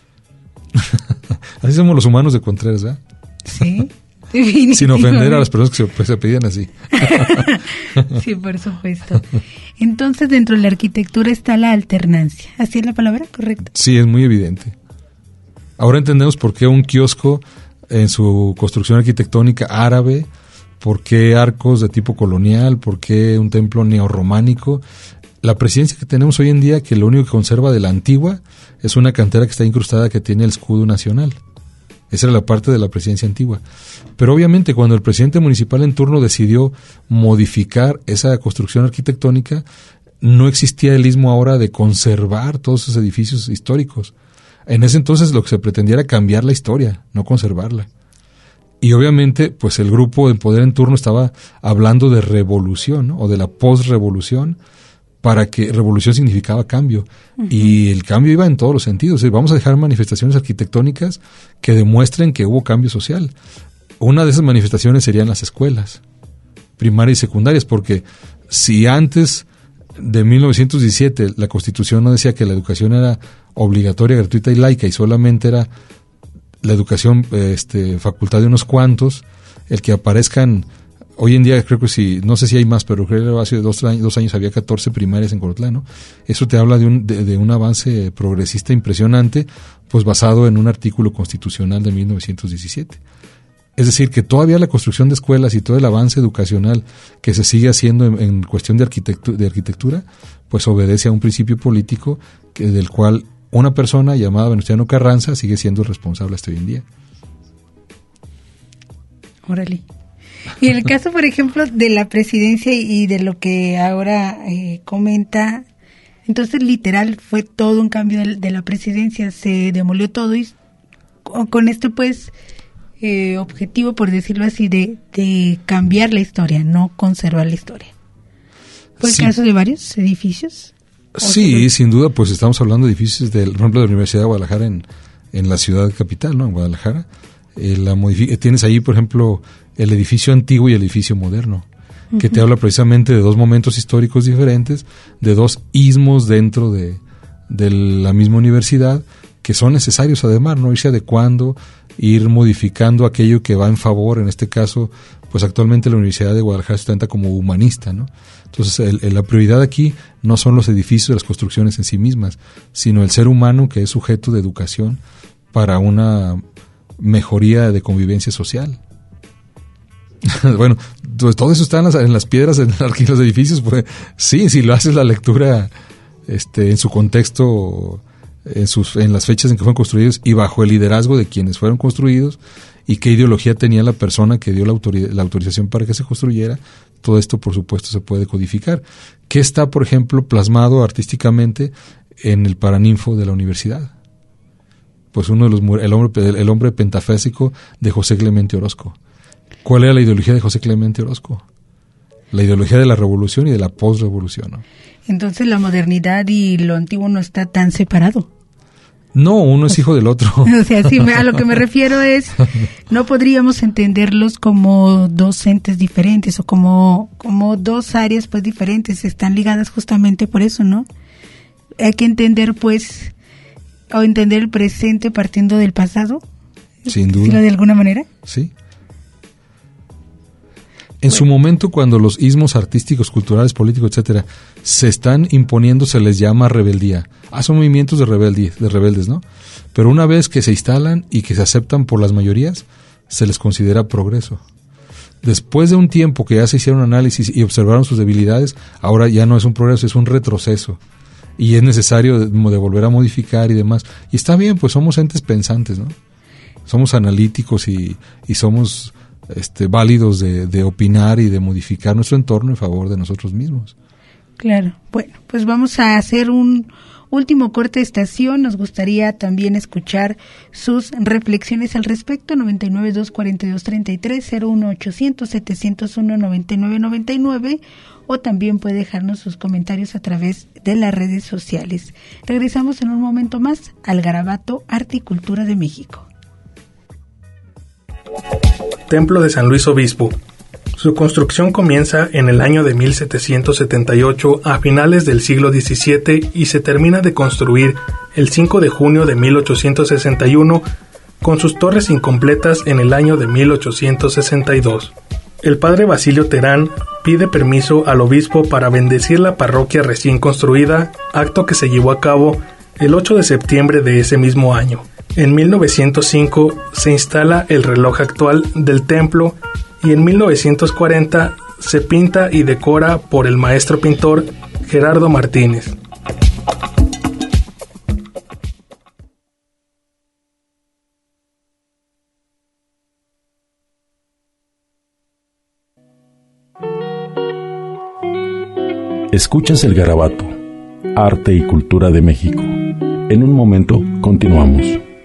Así somos los humanos de Contreras, ¿verdad? Sí. Sin ofender a las personas que se pedían así. Sí, por supuesto. Entonces, dentro de la arquitectura está la alternancia. ¿Así es la palabra? ¿Correcto? Sí, es muy evidente. Ahora entendemos por qué un kiosco en su construcción arquitectónica árabe, por qué arcos de tipo colonial, por qué un templo neorrománico. La presidencia que tenemos hoy en día, que lo único que conserva de la antigua es una cantera que está incrustada que tiene el escudo nacional. Esa era la parte de la presidencia antigua. Pero obviamente cuando el presidente municipal en turno decidió modificar esa construcción arquitectónica, no existía el istmo ahora de conservar todos esos edificios históricos. En ese entonces lo que se pretendía era cambiar la historia, no conservarla. Y obviamente pues el grupo de poder en turno estaba hablando de revolución, ¿no? O de la posrevolución, para que revolución significaba cambio. Uh-huh. Y el cambio iba en todos los sentidos. Vamos a dejar manifestaciones arquitectónicas que demuestren que hubo cambio social. Una de esas manifestaciones serían las escuelas primarias y secundarias, porque si antes de 1917 la Constitución no decía que la educación era obligatoria, gratuita y laica y solamente era la educación facultad de unos cuantos, el que aparezcan hoy en día, creo que sí, no sé si hay más, pero creo que hace 2 años había 14 primarias en Colotlán, ¿no? Eso te habla de un avance progresista impresionante, pues basado en un artículo constitucional de 1917. Es decir, que todavía la construcción de escuelas y todo el avance educacional que se sigue haciendo en cuestión de arquitectura, pues obedece a un principio político del cual una persona llamada Venustiano Carranza sigue siendo responsable hasta hoy en día. Órale. Y en el caso, por ejemplo, de la presidencia y de lo que ahora comenta, entonces literal fue todo un cambio de la presidencia, se demolió todo y con este pues objetivo, por decirlo así, de cambiar la historia, no conservar la historia. ¿Fue el caso de varios edificios? Sí, sin duda, pues estamos hablando de edificios, por ejemplo, de la Universidad de Guadalajara en la ciudad capital, ¿no? En Guadalajara. Tienes ahí, por ejemplo, el edificio antiguo y el edificio moderno, uh-huh, que te habla precisamente de 2 momentos históricos diferentes, de 2 ismos dentro de la misma universidad, que son necesarios además, ¿no? Irse adecuando, ir modificando aquello que va en favor, en este caso, pues actualmente la Universidad de Guadalajara se presenta como humanista, ¿no? Entonces, la prioridad aquí no son los edificios, las construcciones en sí mismas, sino el ser humano que es sujeto de educación para una mejoría de convivencia social. Bueno, pues todo eso está en las piedras, en los edificios, pues sí, si lo haces la lectura en su contexto, en las fechas en que fueron construidos y bajo el liderazgo de quienes fueron construidos y qué ideología tenía la persona que dio la autorización para que se construyera, todo esto por supuesto se puede codificar. ¿Qué está, por ejemplo, plasmado artísticamente en el Paraninfo de la universidad? Pues el hombre pentafásico de José Clemente Orozco. ¿Cuál era la ideología de José Clemente Orozco? La ideología de la revolución y de la posrevolución, ¿no? Entonces la modernidad y lo antiguo no está tan separado. No, uno es hijo del otro. O sea, sí, a lo que me refiero es, no podríamos entenderlos como 2 entes diferentes o como 2 áreas pues diferentes, están ligadas justamente por eso, ¿no? Hay que entender pues, o entender el presente partiendo del pasado. Sin duda. ¿De alguna manera? Sí. En su momento, cuando los ismos artísticos, culturales, políticos, etcétera, se están imponiendo, se les llama rebeldía. Son movimientos de rebeldes, ¿no? Pero una vez que se instalan y que se aceptan por las mayorías, se les considera progreso. Después de un tiempo que ya se hicieron análisis y observaron sus debilidades, ahora ya no es un progreso, es un retroceso. Y es necesario de volver a modificar y demás. Y está bien, pues somos entes pensantes, ¿no? Somos analíticos y somos válidos de opinar y de modificar nuestro entorno en favor de nosotros mismos. Claro. Bueno, pues vamos a hacer un último corte de estación. Nos gustaría también escuchar sus reflexiones al respecto. 99-242-33, 01800-701-9999, o también puede dejarnos sus comentarios a través de las redes sociales. Regresamos en un momento más al Garabato Arte y Cultura de México. Templo de San Luis Obispo. Su construcción comienza en el año de 1778 a finales del siglo XVII y se termina de construir el 5 de junio de 1861 con sus torres incompletas en el año de 1862. El padre Basilio Terán pide permiso al obispo para bendecir la parroquia recién construida, acto que se llevó a cabo el 8 de septiembre de ese mismo año. En 1905 se instala el reloj actual del templo y en 1940 se pinta y decora por el maestro pintor Gerardo Martínez. Escuchas el Garabato, Arte y Cultura de México. En un momento continuamos.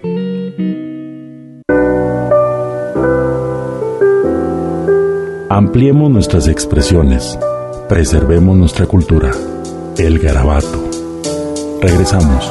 Ampliemos nuestras expresiones, preservemos nuestra cultura. El Garabato. Regresamos.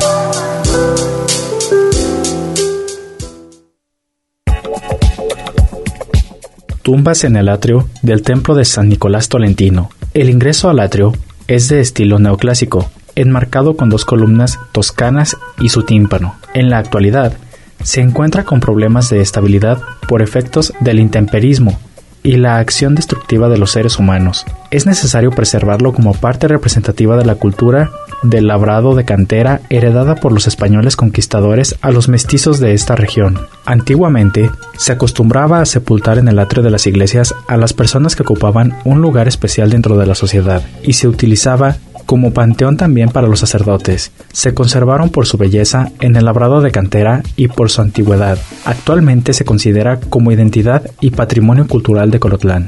Tumbas en el atrio del templo de San Nicolás Tolentino. El ingreso al atrio es de estilo neoclásico, enmarcado con 2 columnas toscanas y su tímpano. En la actualidad, se encuentra con problemas de estabilidad por efectos del intemperismo y la acción destructiva de los seres humanos. Es necesario preservarlo como parte representativa de la cultura del labrado de cantera heredada por los españoles conquistadores a los mestizos de esta región. Antiguamente, se acostumbraba a sepultar en el atrio de las iglesias a las personas que ocupaban un lugar especial dentro de la sociedad, y se utilizaba como panteón también para los sacerdotes. Se conservaron por su belleza en el labrado de cantera y por su antigüedad. Actualmente se considera como identidad y patrimonio cultural de Colotlán.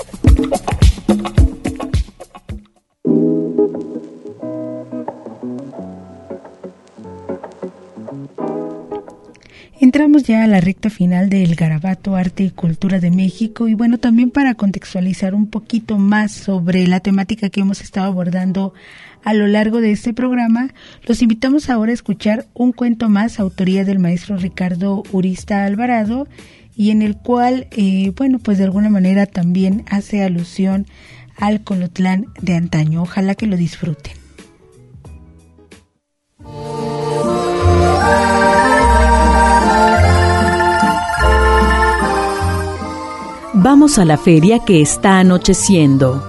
Entramos ya a la recta final del Garabato Arte y Cultura de México, y bueno, también para contextualizar un poquito más sobre la temática que hemos estado abordando a lo largo de este programa, los invitamos ahora a escuchar un cuento más, autoría del maestro Ricardo Urista Alvarado, y en el cual, pues de alguna manera también hace alusión al Colotlán de antaño. Ojalá que lo disfruten. Vamos a la feria que está anocheciendo.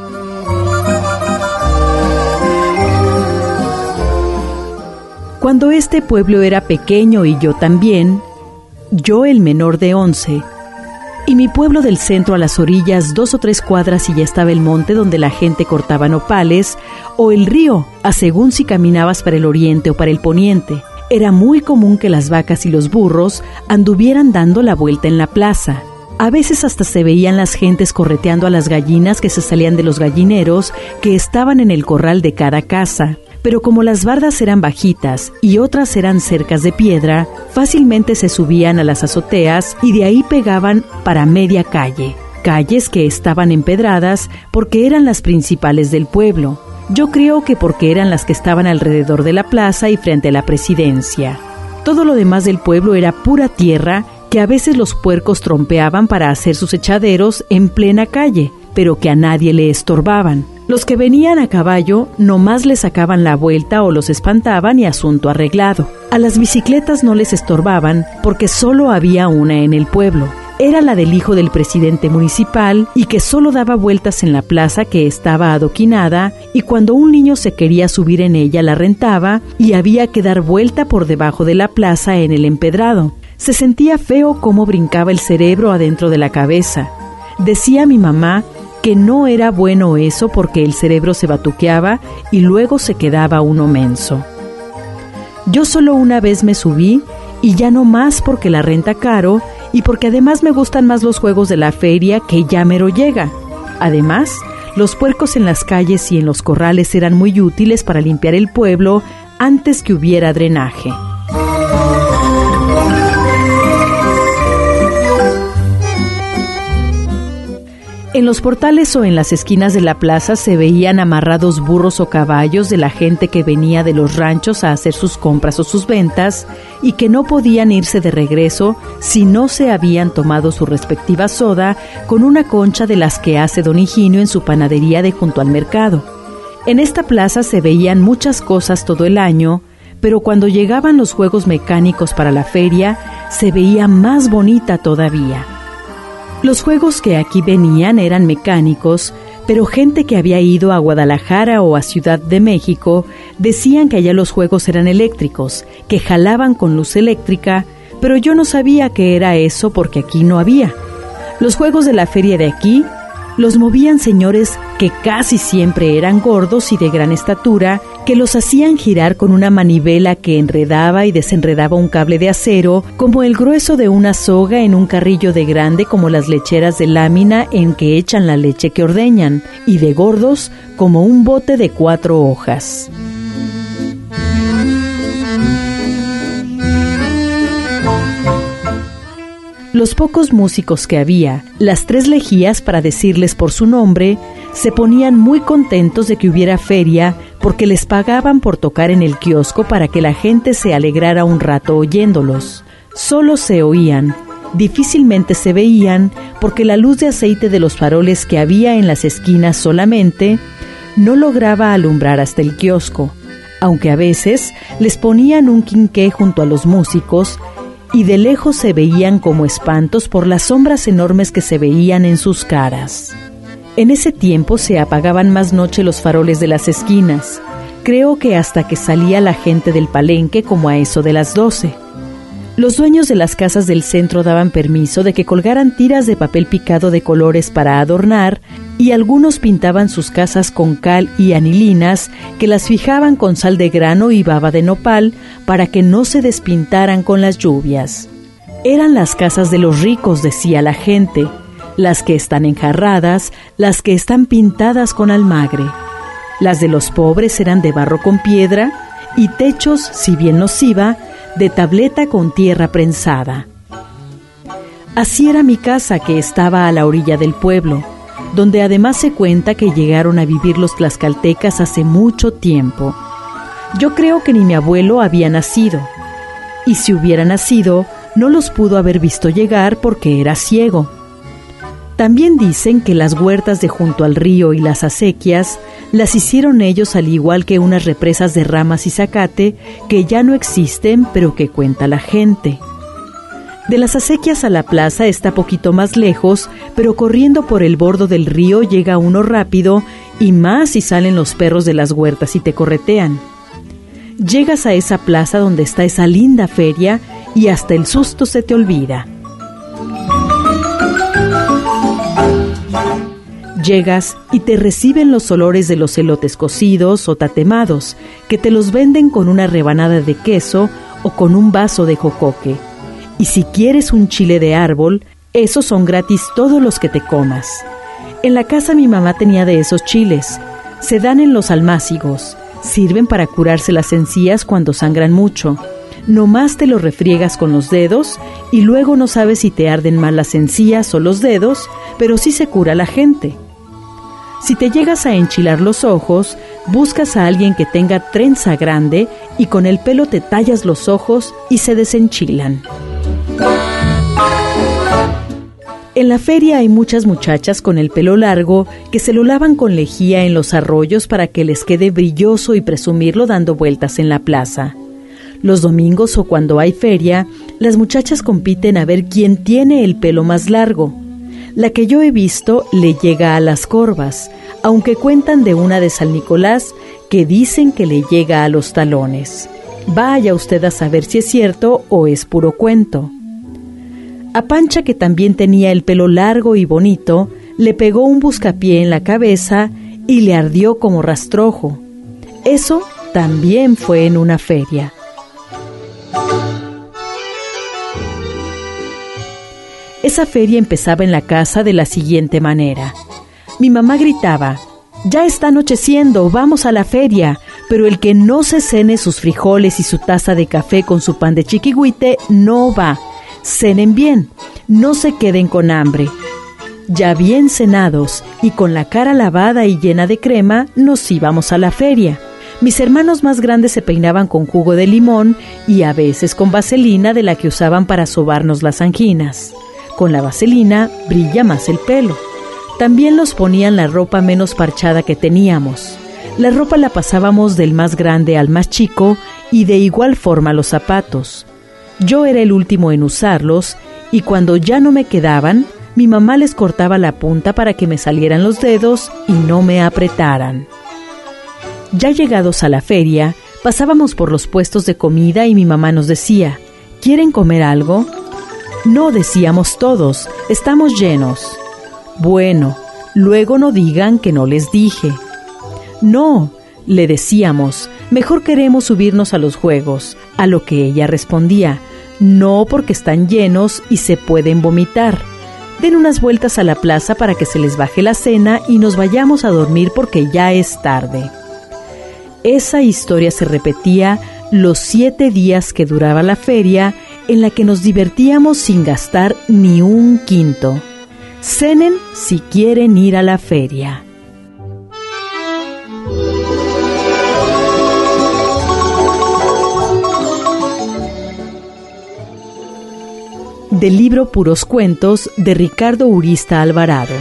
Cuando este pueblo era pequeño y yo también, yo el menor de 11, y mi pueblo del centro a las orillas 2 o 3 cuadras y ya estaba el monte donde la gente cortaba nopales, o el río, a según si caminabas para el oriente o para el poniente. Era muy común que las vacas y los burros anduvieran dando la vuelta en la plaza. A veces hasta se veían las gentes correteando a las gallinas que se salían de los gallineros que estaban en el corral de cada casa. Pero como las bardas eran bajitas y otras eran cercas de piedra, fácilmente se subían a las azoteas y de ahí pegaban para media calle. Calles que estaban empedradas porque eran las principales del pueblo. Yo creo que porque eran las que estaban alrededor de la plaza y frente a la presidencia. Todo lo demás del pueblo era pura tierra que a veces los puercos trompeaban para hacer sus echaderos en plena calle, pero que a nadie le estorbaban. Los que venían a caballo nomás les sacaban la vuelta o los espantaban y asunto arreglado. A las bicicletas no les estorbaban porque solo había una en el pueblo. era la del hijo del presidente municipal y que solo daba vueltas en la plaza que estaba adoquinada, y cuando un niño se quería subir en ella la rentaba y había que dar vuelta por debajo de la plaza en el empedrado. Se sentía feo cómo brincaba el cerebro adentro de la cabeza. Decía mi mamá que no era bueno eso porque el cerebro se batuqueaba y luego se quedaba uno menso. Yo solo una vez me subí y ya no más porque la renta caro y porque además me gustan más los juegos de la feria que ya mero llega. Además, los puercos en las calles y en los corrales eran muy útiles para limpiar el pueblo antes que hubiera drenaje. En los portales o en las esquinas de la plaza se veían amarrados burros o caballos de la gente que venía de los ranchos a hacer sus compras o sus ventas y que no podían irse de regreso si no se habían tomado su respectiva soda con una concha de las que hace don Higinio en su panadería de junto al mercado. En esta plaza se veían muchas cosas todo el año, pero cuando llegaban los juegos mecánicos para la feria, se veía más bonita todavía. Los juegos que aquí venían eran mecánicos, pero gente que había ido a Guadalajara o a Ciudad de México decían que allá los juegos eran eléctricos, que jalaban con luz eléctrica, pero yo no sabía qué era eso porque aquí no había. Los juegos de la feria de aquí los movían señores que casi siempre eran gordos y de gran estatura, que los hacían girar con una manivela que enredaba y desenredaba un cable de acero, como el grueso de una soga en un carrillo de grande como las lecheras de lámina en que echan la leche que ordeñan, y de gordos como un bote de 4 hojas. Los pocos músicos que había, las 3 lejías para decirles por su nombre, se ponían muy contentos de que hubiera feria porque les pagaban por tocar en el kiosco para que la gente se alegrara un rato oyéndolos. Solo se oían, difícilmente se veían porque la luz de aceite de los faroles que había en las esquinas solamente no lograba alumbrar hasta el kiosco, aunque a veces les ponían un quinqué junto a los músicos y de lejos se veían como espantos por las sombras enormes que se veían en sus caras. En ese tiempo se apagaban más noche los faroles de las esquinas, creo que hasta que salía la gente del palenque como a eso de las 12. Los dueños de las casas del centro daban permiso de que colgaran tiras de papel picado de colores para adornar, y algunos pintaban sus casas con cal y anilinas que las fijaban con sal de grano y baba de nopal para que no se despintaran con las lluvias. Eran las casas de los ricos, decía la gente, las que están enjarradas, las que están pintadas con almagre. Las de los pobres eran de barro con piedra y techos, si bien nos iba, de tableta con tierra prensada. Así era mi casa, que estaba a la orilla del pueblo, donde además se cuenta que llegaron a vivir los tlaxcaltecas hace mucho tiempo. Yo creo que ni mi abuelo había nacido, y si hubiera nacido, no los pudo haber visto llegar porque era ciego. También dicen que las huertas de junto al río y las acequias las hicieron ellos al igual que unas represas de ramas y zacate que ya no existen, pero que cuenta la gente. De las acequias a la plaza está poquito más lejos, pero corriendo por el bordo del río llega uno rápido, y más si salen los perros de las huertas y te corretean. Llegas a esa plaza donde está esa linda feria y hasta el susto se te olvida. Llegas y te reciben los olores de los elotes cocidos o tatemados, que te los venden con una rebanada de queso o con un vaso de jocoque. Y si quieres un chile de árbol, esos son gratis todos los que te comas. En la casa mi mamá tenía de esos chiles. Se dan en los almácigos. Sirven para curarse las encías cuando sangran mucho. Nomás te lo refriegas con los dedos y luego no sabes si te arden más las encías o los dedos, pero sí se cura la gente. Si te llegas a enchilar los ojos, buscas a alguien que tenga trenza grande y con el pelo te tallas los ojos y se desenchilan. En la feria hay muchas muchachas con el pelo largo que se lo lavan con lejía en los arroyos para que les quede brilloso y presumirlo dando vueltas en la plaza. Los domingos o cuando hay feria, Las muchachas compiten a ver quién tiene el pelo más largo. La que yo he visto le llega a las corvas, aunque cuentan de una de San Nicolás que dicen que le llega a los talones. Vaya usted a saber si es cierto o es puro cuento. A Pancha, que también tenía el pelo largo y bonito, le pegó un buscapié en la cabeza y le ardió como rastrojo. Eso también fue en una feria. Esa feria empezaba en la casa de la siguiente manera. Mi mamá gritaba: «Ya está anocheciendo, vamos a la feria», pero el que no se cene sus frijoles y su taza de café con su pan de chiquihuite no va. Cenen bien, no se queden con hambre. Ya bien cenados y con la cara lavada y llena de crema, nos íbamos a la feria. Mis hermanos más grandes se peinaban con jugo de limón y a veces con vaselina, de la que usaban para sobarnos las anginas. Con la vaselina brilla más el pelo. También los ponían la ropa menos parchada que teníamos. La ropa la pasábamos del más grande al más chico y de igual forma los zapatos. Yo era el último en usarlos y cuando ya no me quedaban, mi mamá les cortaba la punta para que me salieran los dedos y no me apretaran. Ya llegados a la feria, pasábamos por los puestos de comida y mi mamá nos decía: ¿quieren comer algo? No, decíamos todos, estamos llenos. Bueno, luego no digan que no les dije. No, le decíamos, mejor queremos subirnos a los juegos, a lo que ella respondía: no, porque están llenos y se pueden vomitar. Den unas vueltas a la plaza para que se les baje la cena y nos vayamos a dormir porque ya es tarde. Esa historia se repetía los 7 días que duraba la feria, en la que nos divertíamos sin gastar ni un quinto. Cenen si quieren ir a la feria. Del libro Puros Cuentos, de Ricardo Urista Alvarado.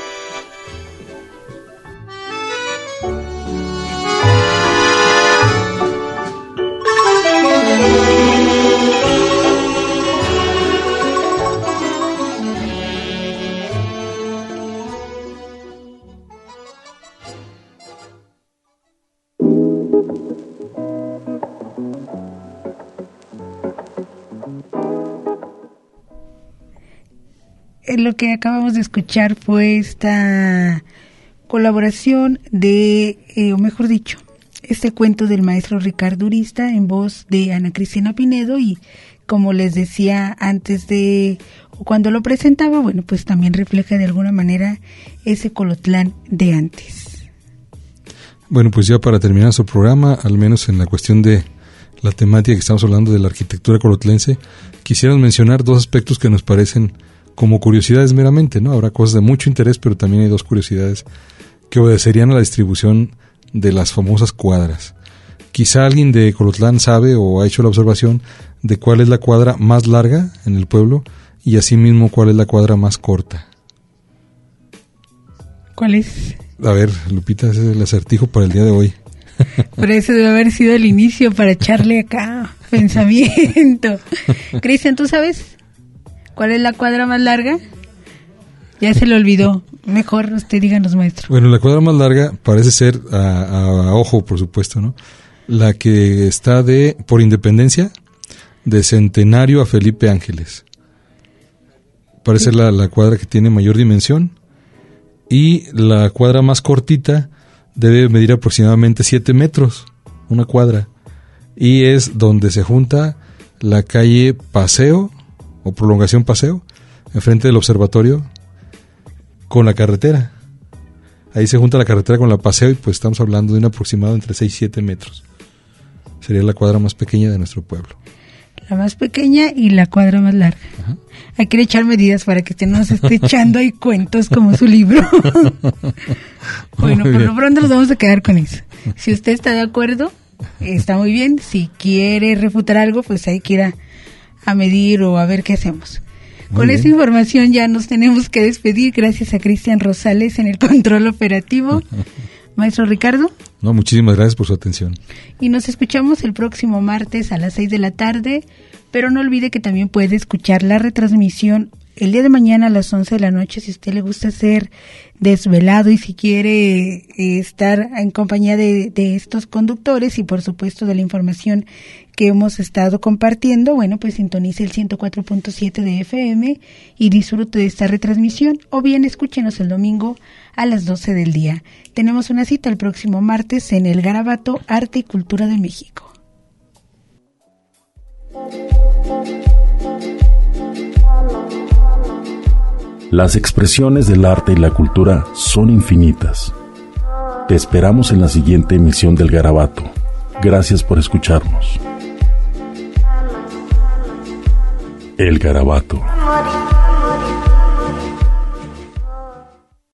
Lo que acabamos de escuchar fue esta colaboración o mejor dicho, este cuento del maestro Ricardo Urista en voz de Ana Cristina Pinedo, y como les decía antes cuando lo presentaba, bueno, pues también refleja de alguna manera ese Colotlán de antes. Bueno, pues ya para terminar nuestro programa, al menos en la cuestión de la temática que estamos hablando de la arquitectura colotlense, quisiéramos mencionar 2 aspectos que nos parecen como curiosidades meramente, ¿no? Habrá cosas de mucho interés, pero también hay 2 curiosidades que obedecerían a la distribución de las famosas cuadras. Quizá alguien de Colotlán sabe o ha hecho la observación de cuál es la cuadra más larga en el pueblo y asimismo cuál es la cuadra más corta. ¿Cuál es? A ver, Lupita, ese es el acertijo para el día de hoy. Pero ese debe haber sido el inicio para echarle acá pensamiento. Cristian, ¿tú sabes cuál es la cuadra más larga? Ya se le olvidó. Mejor usted díganos, maestro. Bueno, la cuadra más larga parece ser, a ojo, por supuesto, ¿no? La que está por Independencia, de Centenario a Felipe Ángeles. Parece ser la cuadra que tiene mayor dimensión. Y la cuadra más cortita debe medir aproximadamente 7 metros, una cuadra. Y es donde se junta la calle Paseo, o Prolongación Paseo, enfrente del observatorio, con la carretera. Ahí se junta la carretera con la Paseo y pues estamos hablando de un aproximado entre 6 y 7 metros. Sería la cuadra más pequeña de nuestro pueblo. La más pequeña y la cuadra más larga. Ajá. Hay que echar medidas para que usted no nos esté echando ahí cuentos como su libro. Bueno, por lo pronto nos vamos a quedar con eso. Si usted está de acuerdo, está muy bien. Si quiere refutar algo, pues hay que ir a medir o a ver qué hacemos. Con esta información ya nos tenemos que despedir. Gracias a Cristian Rosales en el control operativo. Maestro Ricardo. No, muchísimas gracias por su atención. Y nos escuchamos el próximo martes a las 6 de la tarde, pero no olvide que también puede escuchar la retransmisión el día de mañana a las 11 de la noche, si a usted le gusta ser desvelado y si quiere estar en compañía de estos conductores y por supuesto de la información que hemos estado compartiendo, bueno, pues sintonice el 104.7 de FM y disfrute de esta retransmisión, o bien escúchenos el domingo a las 12 del día. Tenemos una cita el próximo martes en el Garabato Arte y Cultura de México. Las expresiones del arte y la cultura son infinitas. Te esperamos en la siguiente emisión del Garabato. Gracias por escucharnos. El Garabato.